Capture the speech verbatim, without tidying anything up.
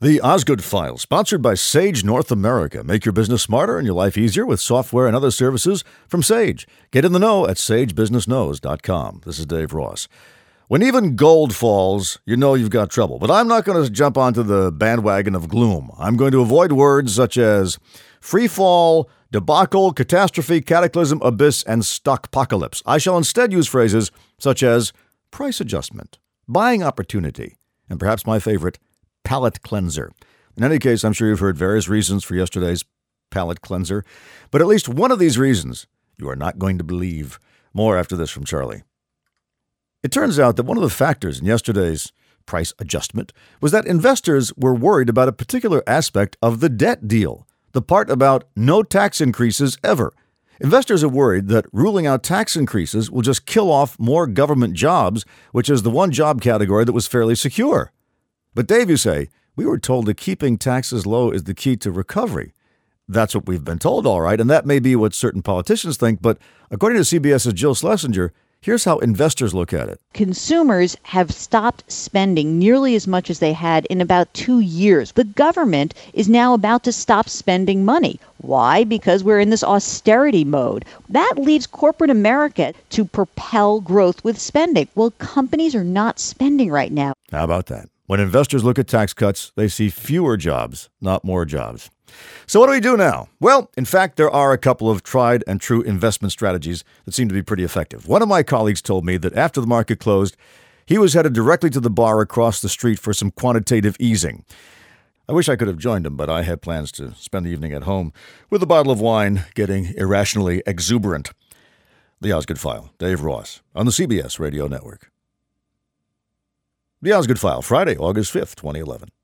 The Osgood File, sponsored by Sage North America. Make your business smarter and your life easier with software and other services from Sage. Get in the know at sage business knows dot com. This is Dave Ross. When even gold falls, you know you've got trouble. But I'm not going to jump onto the bandwagon of gloom. I'm going to avoid words such as free fall, debacle, catastrophe, cataclysm, abyss, and stockpocalypse. I shall instead use phrases such as price adjustment, buying opportunity, and perhaps my favorite, palate cleanser. In any case, I'm sure you've heard various reasons for yesterday's palate cleanser, but at least one of these reasons you are not going to believe. More after this from Charlie. It turns out that one of the factors in yesterday's price adjustment was that investors were worried about a particular aspect of the debt deal, the part about no tax increases ever. Investors are worried that ruling out tax increases will just kill off more government jobs, which is the one job category that was fairly secure. But Dave, you say, we were told that keeping taxes low is the key to recovery. That's what we've been told, all right, and that may be what certain politicians think, but according to CBS's Jill Schlesinger, here's how investors look at it. Consumers have stopped spending nearly as much as they had in about two years. The government is now about to stop spending money. Why? Because we're in this austerity mode. That leaves corporate America to propel growth with spending. Well, companies are not spending right now. How about that? When investors look at tax cuts, they see fewer jobs, not more jobs. So what do we do now? Well, in fact, there are a couple of tried and true investment strategies that seem to be pretty effective. One of my colleagues told me that after the market closed, he was headed directly to the bar across the street for some quantitative easing. I wish I could have joined him, but I had plans to spend the evening at home with a bottle of wine, getting irrationally exuberant. The Osgood File, Dave Ross, on the C B S Radio Network. The Osgood File, Friday, August fifth, twenty eleven.